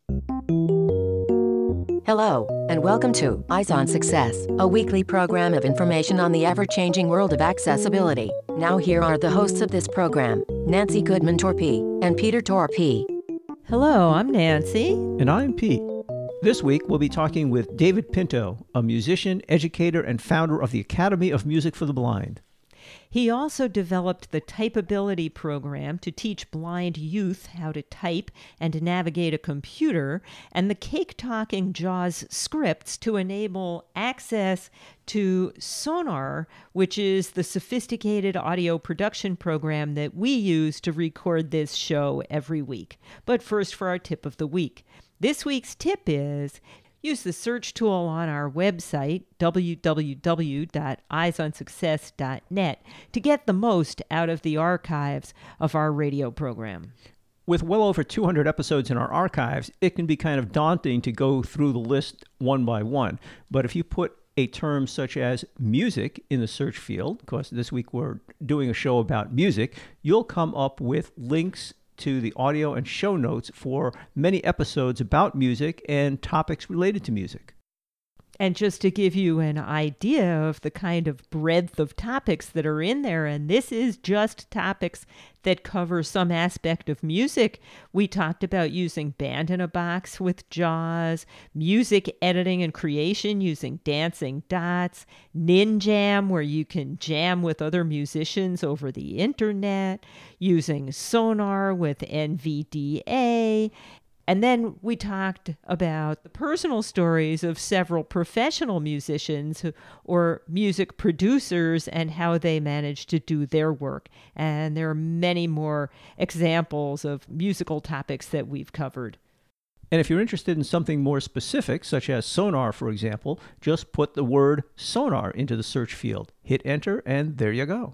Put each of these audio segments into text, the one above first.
Hello, and welcome to Eyes on Success, a weekly program of information on the ever-changing world of accessibility. Now here are the hosts of this program, Nancy Goodman-Torpey and Peter Torpey. Hello, I'm Nancy. And I'm Pete. This week, we'll be talking with David Pinto, a musician, educator, and founder of the Academy of Music for the Blind. He also developed the Typeability program to teach blind youth how to type and to navigate a computer, and the Cake Talking JAWS scripts to enable access to Sonar, which is the sophisticated audio production program that we use to record this show every week. But first, for our tip of the week. This week's tip is: use the search tool on our website, www.eyesonsuccess.net, to get the most out of the archives of our radio program. With well over 200 episodes in our archives, it can be kind of daunting to go through the list one by one. But if you put a term such as music in the search field, because this week we're doing a show about music, you'll come up with links to the audio and show notes for many episodes about music and topics related to music. And just to give you an idea of the kind of breadth of topics that are in there, and this is just topics that cover some aspect of music. We talked about using Band in a Box with JAWS, music editing and creation using Dancing Dots, Ninjam, where you can jam with other musicians over the internet, using Sonar with NVDA. And then we talked about the personal stories of several professional musicians or music producers and how they managed to do their work. And there are many more examples of musical topics that we've covered. And if you're interested in something more specific, such as Sonar, for example, just put the word Sonar into the search field. Hit enter, and there you go.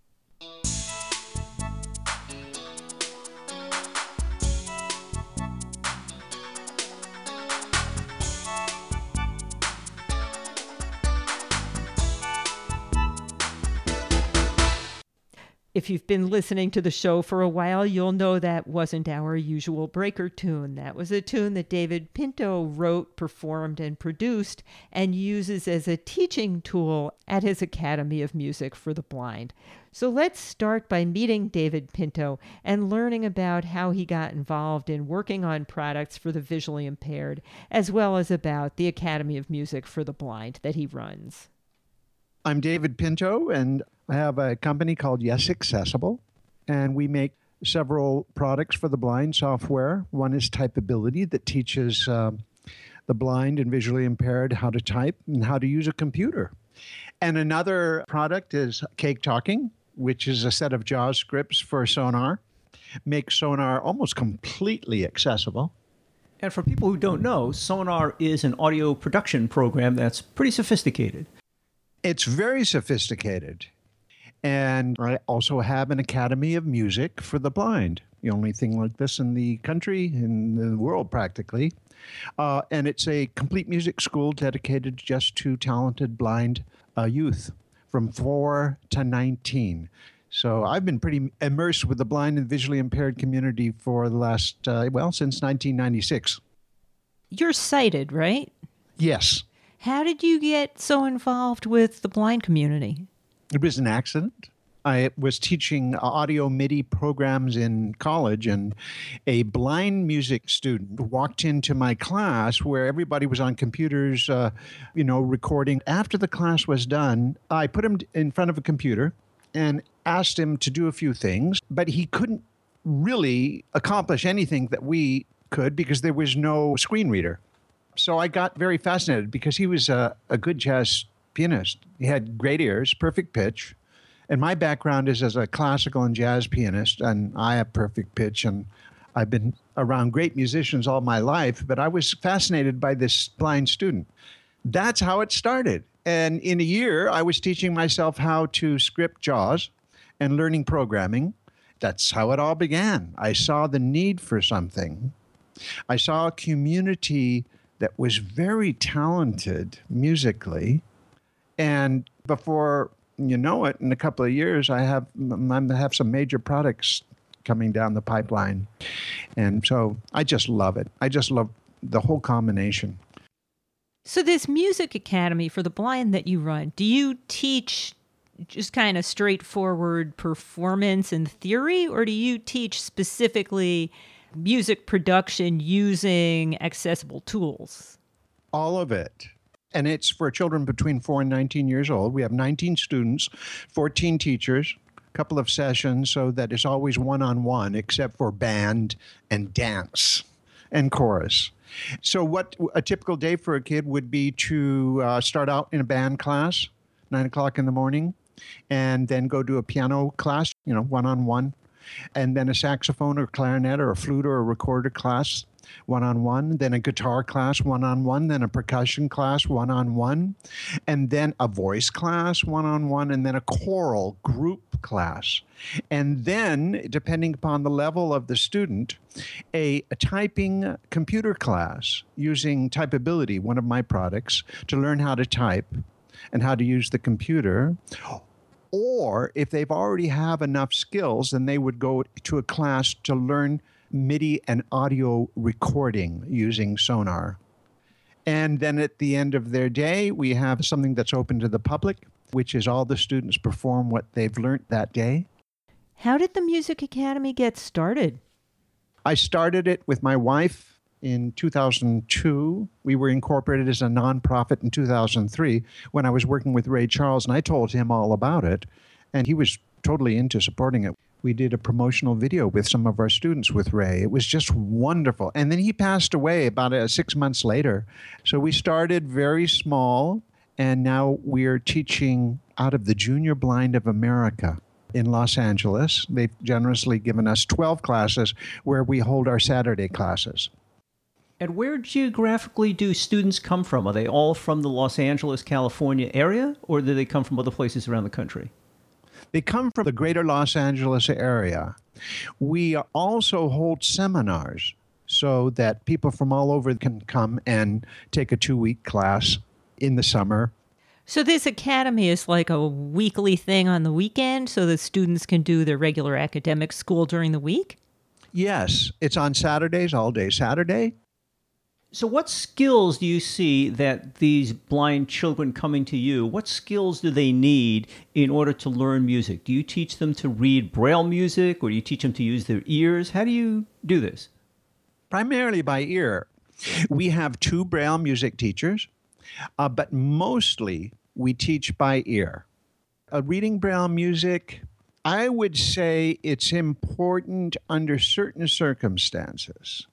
If you've been listening to the show for a while, you'll know that wasn't our usual breaker tune. That was a tune that David Pinto wrote, performed, and produced, and uses as a teaching tool at his Academy of Music for the Blind. So let's start by meeting David Pinto and learning about how he got involved in working on products for the visually impaired, as well as about the Academy of Music for the Blind that he runs. I'm David Pinto, and I have a company called Yes Accessible, and we make several products for the blind software. One is Typeability that teaches the blind and visually impaired how to type and how to use a computer. And another product is Cake Talking, which is a set of JAWS scripts for Sonar. Makes Sonar almost completely accessible. And for people who don't know, Sonar is an audio production program that's pretty sophisticated. It's very sophisticated. And I also have an Academy of Music for the Blind, the only thing like this in the country, in the world practically. And it's a complete music school dedicated just to talented blind youth from 4 to 19. So I've been pretty immersed with the blind and visually impaired community for the last, since 1996. You're sighted, right? Yes. How did you get so involved with the blind community? It was an accident. I was teaching audio MIDI programs in college, and a blind music student walked into my class where everybody was on computers, recording. After the class was done, I put him in front of a computer and asked him to do a few things, but he couldn't really accomplish anything that we could because there was no screen reader. So I got very fascinated because he was a good jazz pianist. He had great ears, perfect pitch. And my background is as a classical and jazz pianist, and I have perfect pitch, and I've been around great musicians all my life, but I was fascinated by this blind student. That's how it started. And in a year, I was teaching myself how to script JAWS and learning programming. That's how it all began. I saw the need for something. I saw a community that was very talented musically. And before you know it, in a couple of years, I have some major products coming down the pipeline. And so I just love it. I just love the whole combination. So this music academy for the blind that you run, do you teach just kind of straightforward performance and theory, or do you teach specifically music production using accessible tools? All of it. And it's for children between 4 and 19 years old. We have 19 students, 14 teachers, a couple of sessions, so that it's always one-on-one, except for band and dance and chorus. So what a typical day for a kid would be to start out in a band class, 9 o'clock in the morning, and then go to a piano class, one-on-one, and then a saxophone or clarinet or a flute or a recorder class, one-on-one, then a guitar class, one-on-one, then a percussion class, one-on-one, and then a voice class, one-on-one, and then a choral group class. And then, depending upon the level of the student, a typing computer class using Typability, one of my products, to learn how to type and how to use the computer. Or if they've already have enough skills, then they would go to a class to learn MIDI and audio recording using Sonar. And then at the end of their day, we have something that's open to the public, which is all the students perform what they've learned that day. How did the Music Academy get started? I started it with my wife in 2002. We were incorporated as a nonprofit in 2003 when I was working with Ray Charles, and I told him all about it, and he was totally into supporting it. We did a promotional video with some of our students with Ray. It was just wonderful. And then he passed away about 6 months later. So we started very small, and now we're teaching out of the Junior Blind of America in Los Angeles. They've generously given us 12 classes where we hold our Saturday classes. And where geographically do students come from? Are they all from the Los Angeles, California area, or do they come from other places around the country? They come from the greater Los Angeles area. We also hold seminars so that people from all over can come and take a 2-week class in the summer. So this academy is like a weekly thing on the weekend so the students can do their regular academic school during the week? Yes, it's on Saturdays, all day Saturday. So what skills do you see that these blind children coming to you, what skills do they need in order to learn music? Do you teach them to read Braille music, or do you teach them to use their ears? How do you do this? Primarily by ear. We have 2 Braille music teachers, but mostly we teach by ear. Reading Braille music, I would say it's important under certain circumstances.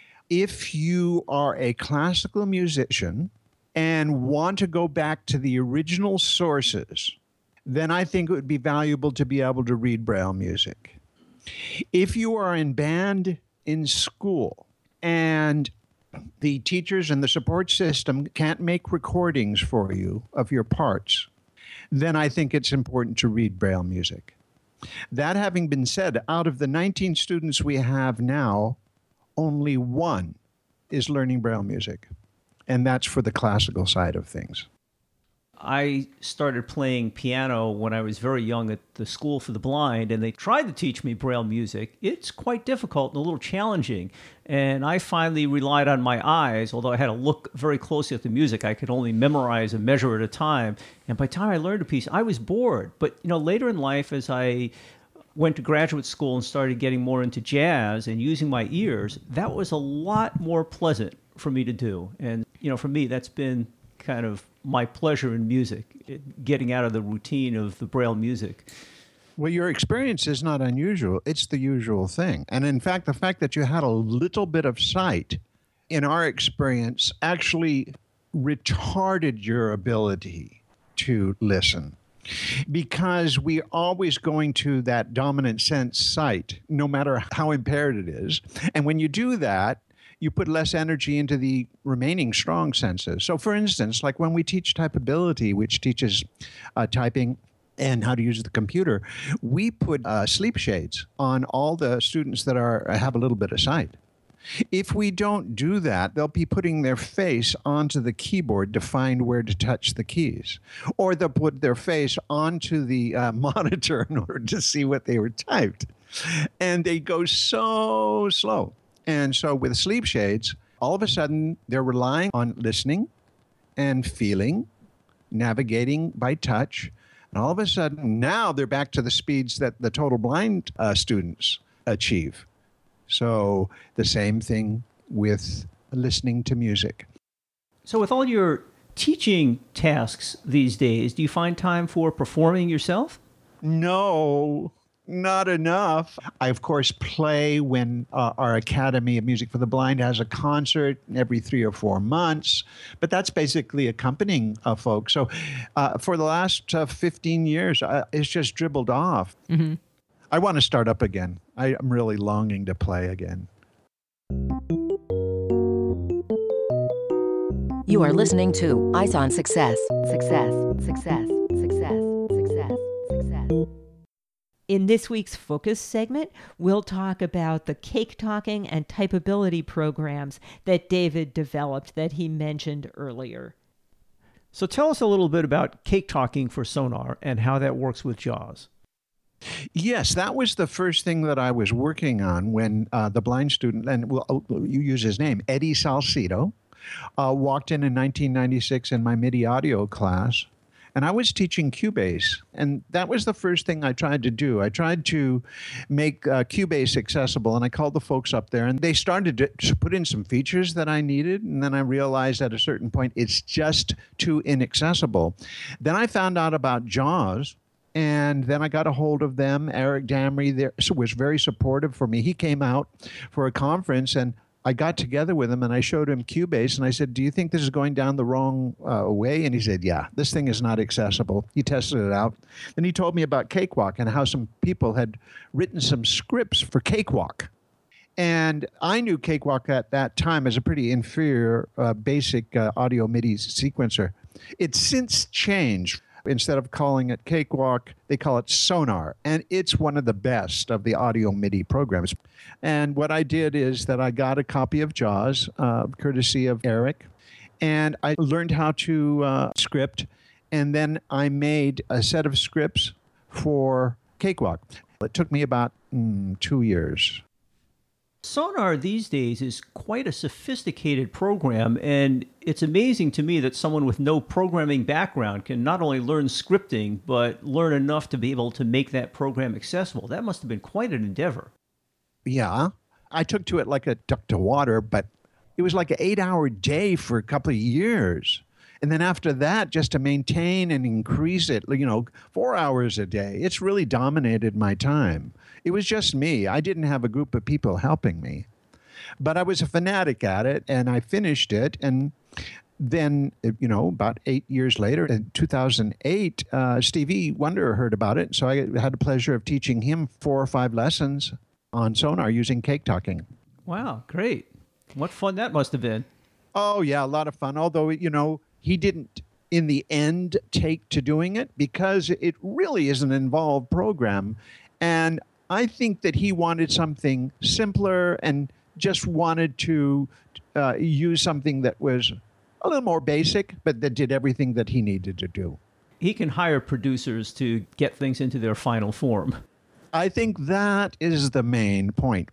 If you are a classical musician and want to go back to the original sources, then I think it would be valuable to be able to read Braille music. If you are in band in school and the teachers and the support system can't make recordings for you of your parts, then I think it's important to read Braille music. That having been said, out of the 19 students we have now, only 1 is learning Braille music, and that's for the classical side of things. I started playing piano when I was very young at the School for the Blind, and they tried to teach me Braille music. It's quite difficult and a little challenging, and I finally relied on my eyes. Although I had to look very closely at the music, I could only memorize a measure at a time, and by the time I learned a piece, I was bored. But later in life, as I went to graduate school and started getting more into jazz and using my ears, that was a lot more pleasant for me to do. And, for me, that's been kind of my pleasure in music, getting out of the routine of the Braille music. Well, your experience is not unusual. It's the usual thing. And in fact, the fact that you had a little bit of sight, in our experience, actually retarded your ability to listen. Because we're always going to that dominant sense sight, no matter how impaired it is. And when you do that, you put less energy into the remaining strong senses. So for instance, like when we teach Typability, which teaches typing and how to use the computer, we put sleep shades on all the students that have a little bit of sight. If we don't do that, they'll be putting their face onto the keyboard to find where to touch the keys. Or they'll put their face onto the monitor in order to see what they were typed. And they go so slow. And so with sleep shades, all of a sudden they're relying on listening and feeling, navigating by touch. And all of a sudden now they're back to the speeds that the total blind students achieve. So the same thing with listening to music. So with all your teaching tasks these days, do you find time for performing yourself? No, not enough. I, of course, play when our Academy of Music for the Blind has a concert every 3 or 4 months, but that's basically accompanying folks. So for the last 15 years, it's just dribbled off. Mm-hmm. I want to start up again. I'm really longing to play again. You are listening to Eyes on Success. Success, success, success, success, success. In this week's Focus segment, we'll talk about the cake talking and typability programs that David developed that he mentioned earlier. So tell us a little bit about cake talking for Sonar and how that works with JAWS. Yes, that was the first thing that I was working on when the blind student, and you use his name, Eddie Salcido, walked in 1996 in my MIDI audio class, and I was teaching Cubase. And that was the first thing I tried to do. I tried to make Cubase accessible, and I called the folks up there, and they started to put in some features that I needed, and then I realized at a certain point it's just too inaccessible. Then I found out about JAWS, and then I got a hold of them. Eric Damry was very supportive for me. He came out for a conference, and I got together with him, and I showed him Cubase, and I said, do you think this is going down the wrong way? And he said, yeah, this thing is not accessible. He tested it out. Then he told me about Cakewalk and how some people had written some scripts for Cakewalk. And I knew Cakewalk at that time as a pretty inferior basic audio MIDI sequencer. It's since changed. Instead of calling it Cakewalk, they call it Sonar. And it's one of the best of the audio MIDI programs. And what I did is that I got a copy of JAWS, courtesy of Eric, and I learned how to script. And then I made a set of scripts for Cakewalk. It took me about 2 years. Sonar these days is quite a sophisticated program, and it's amazing to me that someone with no programming background can not only learn scripting, but learn enough to be able to make that program accessible. That must have been quite an endeavor. Yeah, I took to it like a duck to water, but it was like an 8-hour day for a couple of years. And then after that, just to maintain and increase it, 4 hours a day, it's really dominated my time. It was just me. I didn't have a group of people helping me. But I was a fanatic at it, and I finished it. And then, about 8 years later, in 2008, Stevie Wonder heard about it. So I had the pleasure of teaching him 4 or 5 lessons on Sonar using cake talking. Wow, great. What fun that must have been. Oh, yeah, a lot of fun. Although, he didn't, in the end, take to doing it because it really is an involved program. And I think that he wanted something simpler and just wanted to use something that was a little more basic, but that did everything that he needed to do. He can hire producers to get things into their final form. I think that is the main point.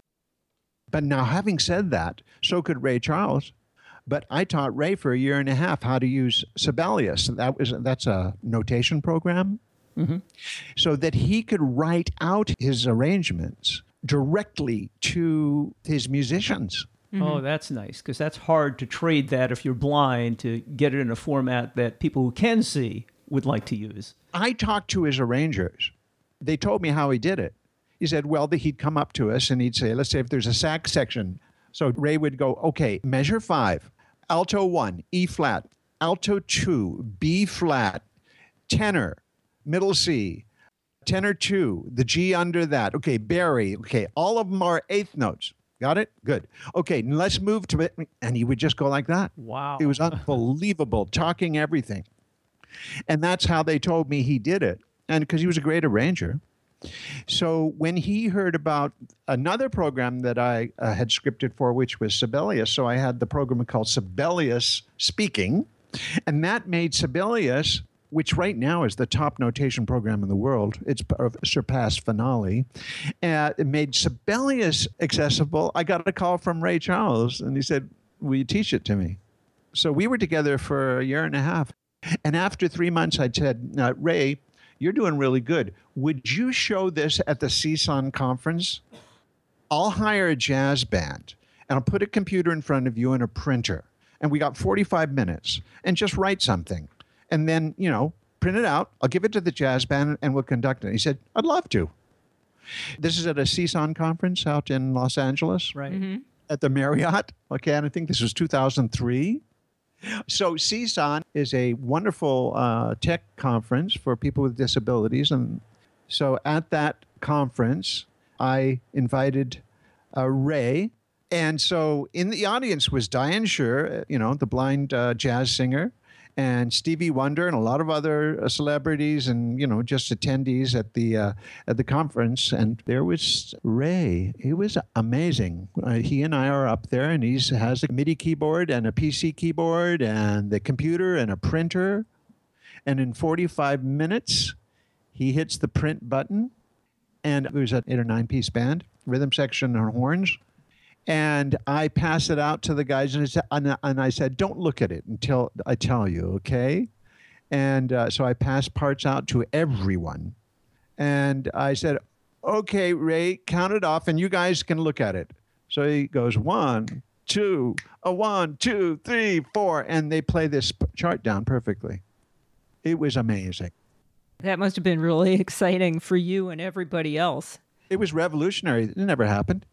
But now, having said that, so could Ray Charles. But I taught Ray for 1.5 years how to use Sibelius. That's a notation program. Mm-hmm. So that he could write out his arrangements directly to his musicians. Mm-hmm. Oh, that's nice, because that's hard to trade that if you're blind, to get it in a format that people who can see would like to use. I talked to his arrangers. They told me how he did it. He said, well, he'd come up to us and he'd say, let's say if there's a sax section. So Ray would go, okay, measure 5, alto 1, E flat, alto 2, B flat, tenor, middle C, tenor 2, the G under that. Okay, Barry. Okay, all of them are eighth notes. Got it? Good. Okay, let's move to it. And he would just go like that. Wow. It was unbelievable, talking everything. And that's how they told me he did it. And because he was a great arranger. So when he heard about another program that I had scripted for, which was Sibelius, so I had the program called Sibelius Speaking, and that made Sibelius, which right now is the top notation program in the world. It's surpassed Finale. It made Sibelius accessible. I got a call from Ray Charles, and he said, will you teach it to me? So we were together for a year and a half. And after 3 months, I said, Ray, you're doing really good. Would you show this at the CSUN conference? I'll hire a jazz band and I'll put a computer in front of you and a printer. And we got 45 minutes and just write something. And then, print it out. I'll give it to the jazz band and we'll conduct it. He said, I'd love to. This is at a CSUN conference out in Los Angeles. Right. Mm-hmm. At the Marriott. Okay, and I think this was 2003. So CSUN is a wonderful tech conference for people with disabilities. And so at that conference, I invited Ray. And so in the audience was Diane Shure, the blind jazz singer, and Stevie Wonder and a lot of other celebrities and, just attendees at the conference. And there was Ray. He was amazing. He and I are up there, and he has a MIDI keyboard and a PC keyboard and the computer and a printer. And in 45 minutes, he hits the print button. And it was an 8 or 9 piece band, rhythm section and horns. And I pass it out to the guys, and I said, don't look at it until I tell you, okay? And so I passed parts out to everyone. And I said, okay, Ray, count it off, and you guys can look at it. So he goes, 1, 2, 1, 2, 3, 4, and they play this chart down perfectly. It was amazing. That must have been really exciting for you and everybody else. It was revolutionary. It never happened.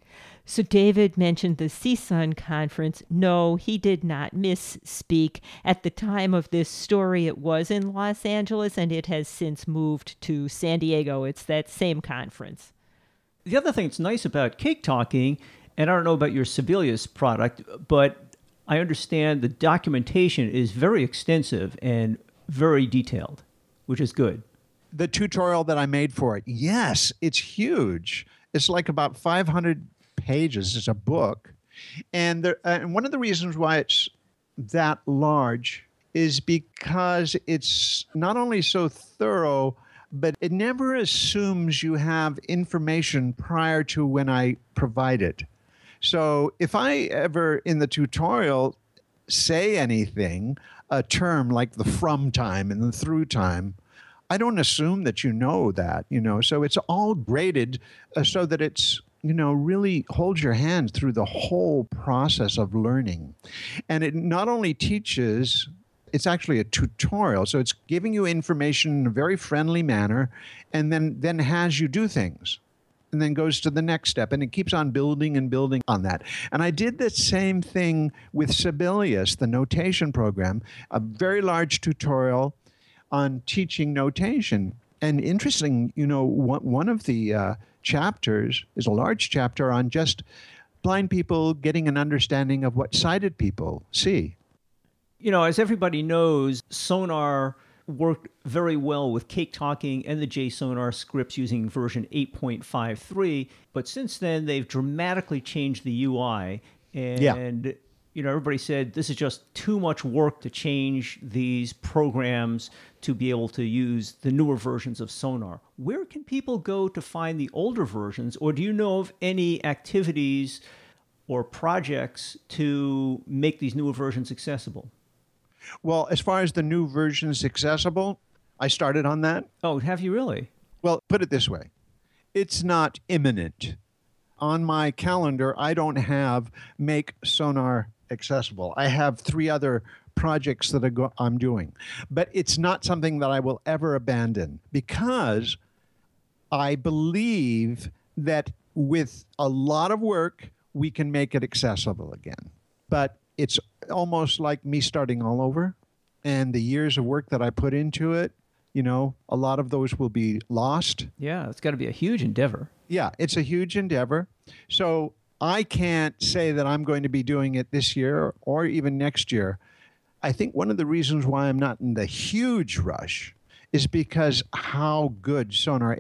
So David mentioned the CSUN conference. No, he did not misspeak. At the time of this story, it was in Los Angeles, and it has since moved to San Diego. It's that same conference. The other thing that's nice about Cake Talking, and I don't know about your Sibelius product, but I understand the documentation is very extensive and very detailed, which is good. The tutorial that I made for it, yes, it's huge. It's like about 500 pages. It's a book. And one of the reasons why it's that large is because it's not only so thorough, but it never assumes you have information prior to when I provide it. So if I ever in the tutorial say anything, a term like the from time and the through time, I don't assume that you know that, So it's all graded so that it's really holds your hand through the whole process of learning. And it not only teaches, it's actually a tutorial. So it's giving you information in a very friendly manner, and then has you do things, and then goes to the next step. And it keeps on building and building on that. And I did the same thing with Sibelius, the notation program, a very large tutorial on teaching notation. And interesting, one of the chapters is a large chapter on just blind people getting an understanding of what sighted people see. As everybody knows, Sonar worked very well with Cake Talking and the JSonar scripts using version 8.53, but since then they've dramatically changed the UI. And everybody said this is just too much work to change these programs to be able to use the newer versions of Sonar. Where can people go to find the older versions, or do you know of any activities or projects to make these newer versions accessible? Well, as far as the new versions accessible, I started on that. Oh, have you really? Well, put it this way. It's not imminent. On my calendar, I don't have Make Sonar accessible. I have 3 other projects that I'm doing. But it's not something that I will ever abandon, because I believe that with a lot of work, we can make it accessible again. But it's almost like me starting all over. And the years of work that I put into it, a lot of those will be lost. Yeah, it's got to be a huge endeavor. Yeah, it's a huge endeavor. So I can't say that I'm going to be doing it this year or even next year. I think one of the reasons why I'm not in the huge rush is because how good Sonar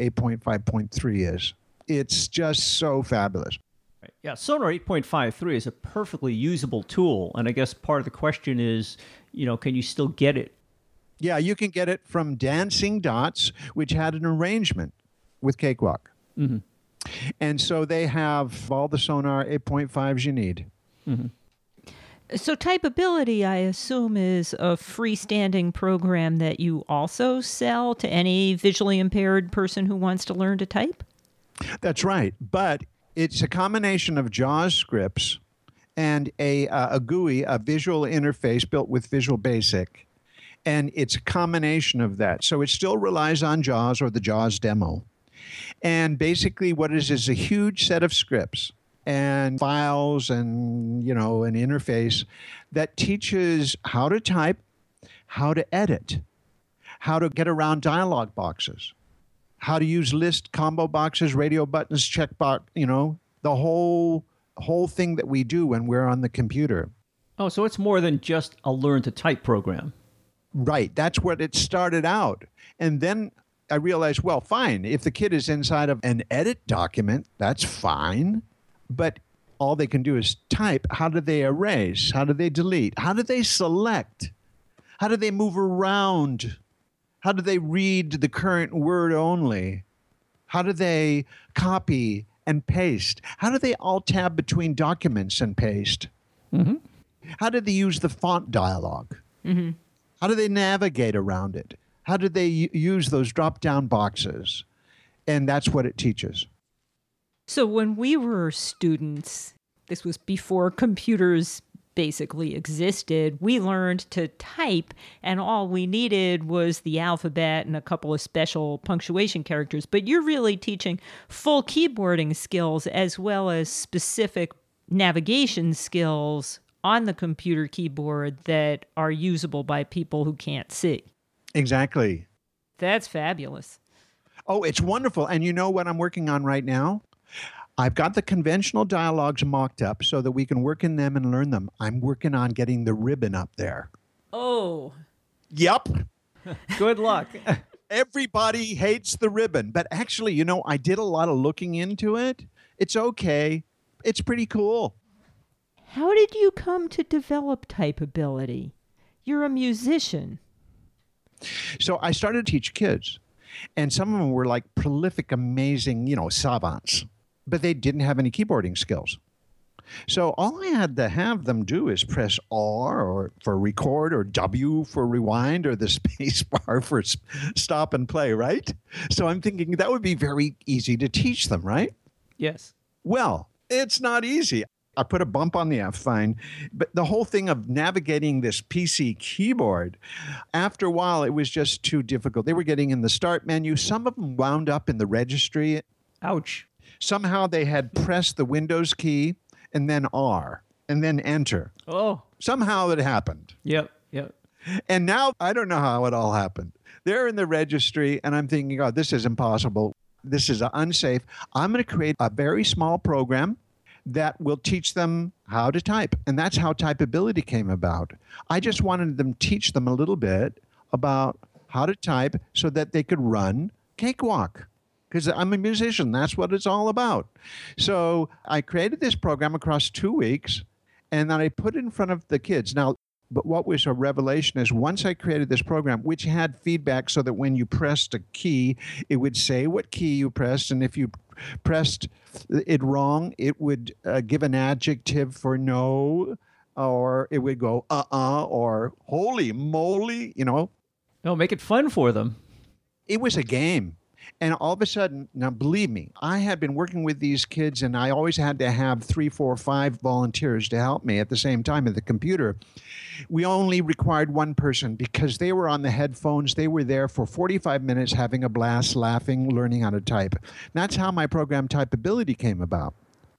8.5.3 is. It's just so fabulous. Right. Yeah, Sonar 8.53 is a perfectly usable tool. And I guess part of the question is, can you still get it? Yeah, you can get it from Dancing Dots, which had an arrangement with Cakewalk. Mm-hmm. And so they have all the Sonar 8.5s you need. Mm-hmm. So Typeability, I assume, is a freestanding program that you also sell to any visually impaired person who wants to learn to type? That's right. But it's a combination of JAWS scripts and a GUI, a visual interface built with Visual Basic. And it's a combination of that. So it still relies on JAWS or the JAWS demo. And basically what it is a huge set of scripts and files and, an interface that teaches how to type, how to edit, how to get around dialog boxes, how to use list combo boxes, radio buttons, checkbox, the whole thing that we do when we're on the computer. Oh, so it's more than just a learn to type program. Right. That's what it started out. And then I realized, well, fine. If the kid is inside of an edit document, that's fine. But all they can do is type. How do they erase? How do they delete? How do they select? How do they move around? How do they read the current word only? How do they copy and paste? How do they alt tab between documents and paste? Mm-hmm. How do they use the font dialog? Mm-hmm. How do they navigate around it? How do they use those drop-down boxes? And that's what it teaches. So when we were students, this was before computers basically existed, we learned to type, and all we needed was the alphabet and a couple of special punctuation characters. But you're really teaching full keyboarding skills as well as specific navigation skills on the computer keyboard that are usable by people who can't see. Exactly. That's fabulous. Oh, it's wonderful. And you know what I'm working on right now? I've got the conventional dialogues mocked up so that we can work in them and learn them. I'm working on getting the ribbon up there. Oh. Yep. Good luck. Everybody hates the ribbon. But actually, I did a lot of looking into it. It's okay. It's pretty cool. How did you come to develop typeability? You're a musician. So I started to teach kids. And some of them were like prolific, amazing, savants. But they didn't have any keyboarding skills. So all I had to have them do is press R or for record or W for rewind or the space bar for stop and play, right? So I'm thinking that would be very easy to teach them, right? Yes. Well, it's not easy. I put a bump on the F, fine. But the whole thing of navigating this PC keyboard, after a while, it was just too difficult. They were getting in the start menu. Some of them wound up in the registry. Ouch. Somehow they had pressed the Windows key and then R and then enter. Oh. Somehow it happened. Yep. And now I don't know how it all happened. They're in the registry and I'm thinking, oh, this is impossible. This is unsafe. I'm going to create a very small program that will teach them how to type. And that's how typeability came about. I just wanted them to teach them a little bit about how to type so that they could run Cakewalk. Because I'm a musician. That's what it's all about. So I created this program across 2 weeks, and then I put it in front of the kids. Now, but what was a revelation is once I created this program, which had feedback so that when you pressed a key, it would say what key you pressed. And if you pressed it wrong, it would give an adjective for no, or it would go or holy moly, No, make it fun for them. It was a game. And all of a sudden, now believe me, I had been working with these kids and I always had to have 3, 4, 5 volunteers to help me at the same time at the computer. We only required one person because they were on the headphones. They were there for 45 minutes having a blast, laughing, learning how to type. That's how my program Typeability came about.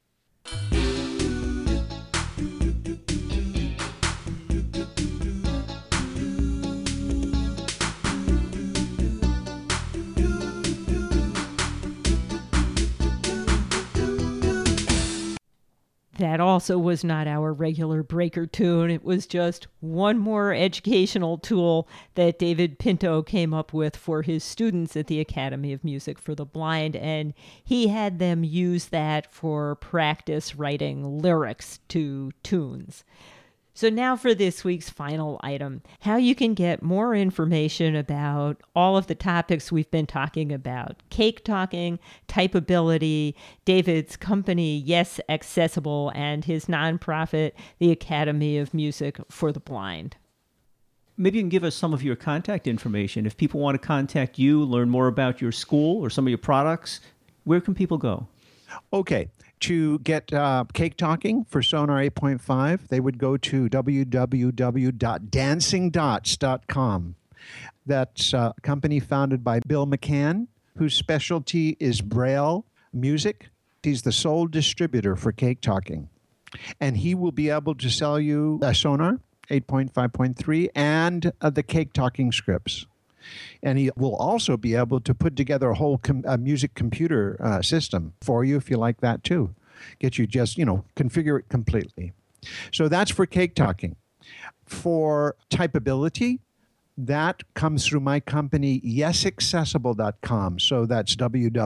That also was not our regular breaker tune. It was just one more educational tool that David Pinto came up with for his students at the Academy of Music for the Blind, and he had them use that for practice writing lyrics to tunes. So now for this week's final item, how you can get more information about all of the topics we've been talking about. Cake talking, typability, David's company, Yes Accessible, and his nonprofit, the Academy of Music for the Blind. Maybe you can give us some of your contact information. If people want to contact you, learn more about your school or some of your products, where can people go? Okay. To get Cake Talking for Sonar 8.5, they would go to www.dancingdots.com. That's a company founded by Bill McCann, whose specialty is Braille music. He's the sole distributor for Cake Talking. And he will be able to sell you a Sonar 8.5.3 and the Cake Talking scripts. And he will also be able to put together a whole music computer system for you if you like that too. Get you just, configure it completely. So that's for Cake Talking. For typability, that comes through my company, yesaccessible.com. So that's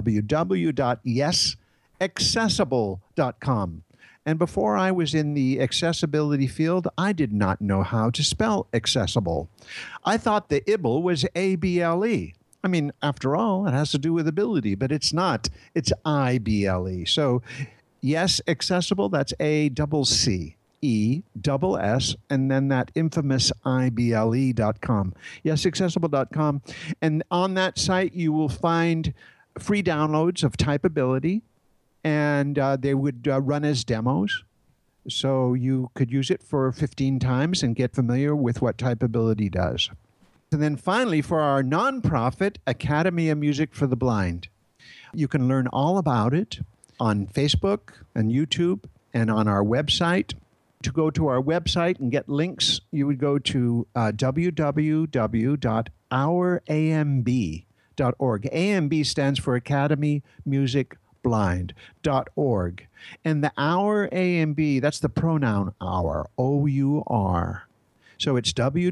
www.yesaccessible.com. And before I was in the accessibility field, I did not know how to spell accessible. I thought the IBLE was A-B-L-E. I mean, after all, it has to do with ability, but it's not. It's I-B-L-E. So, Yes Accessible, that's A-double-C-E-double-S, and then that infamous IBLE.com. Yesaccessible.com. And on that site, you will find free downloads of typability, and they would run as demos. So you could use it for 15 times and get familiar with what typability does. And then finally, for our nonprofit, Academy of Music for the Blind. You can learn all about it on Facebook and YouTube and on our website. To go to our website and get links, you would go to www.ouramb.org. AMB stands for Academy Music Blind.org. And the Our AMB, that's the pronoun our, O-U-R. So it's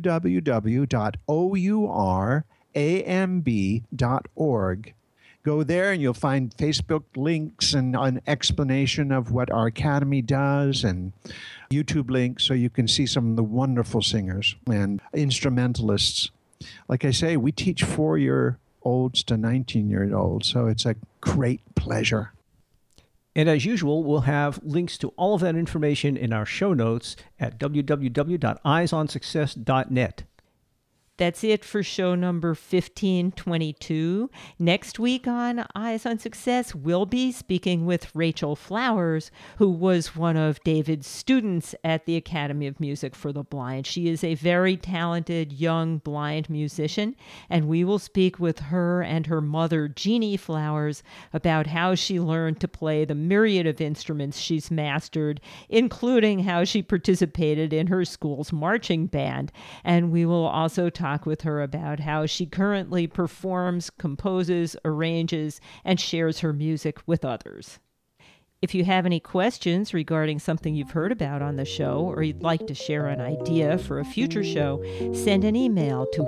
www.ouramb.org. Go there and you'll find Facebook links and an explanation of what our academy does and YouTube links so you can see some of the wonderful singers and instrumentalists. Like I say, we teach 4-year-olds to 19-year-olds, so it's a great pleasure. And as usual, we'll have links to all of that information in our show notes at www.eyesonsuccess.net. That's it for show number 1522. Next week on Eyes on Success, we'll be speaking with Rachel Flowers, who was one of David's students at the Academy of Music for the Blind. She is a very talented young blind musician, and we will speak with her and her mother, Jeannie Flowers, about how she learned to play the myriad of instruments she's mastered, including how she participated in her school's marching band. And we will also talk with her about how she currently performs, composes, arranges, and shares her music with others. If you have any questions regarding something you've heard about on the show, or you'd like to share an idea for a future show, send an email to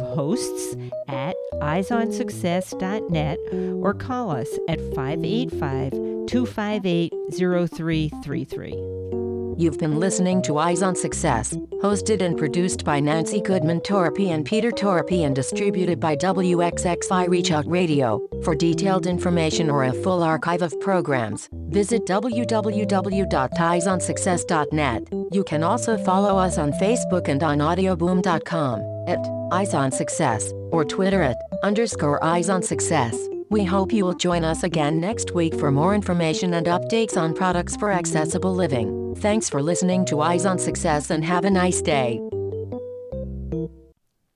hosts@eyesonsuccess.net or call us at 585-258-0333. You've been listening to Eyes on Success, hosted and produced by Nancy Goodman Torpy and Peter Torpy and distributed by WXXI Reach Out Radio. For detailed information or a full archive of programs, visit www.eyesonsuccess.net. You can also follow us on Facebook and on audioboom.com at Eyes on Success or Twitter at _Eyes on Success. We hope you will join us again next week for more information and updates on products for accessible living. Thanks for listening to Eyes on Success and have a nice day.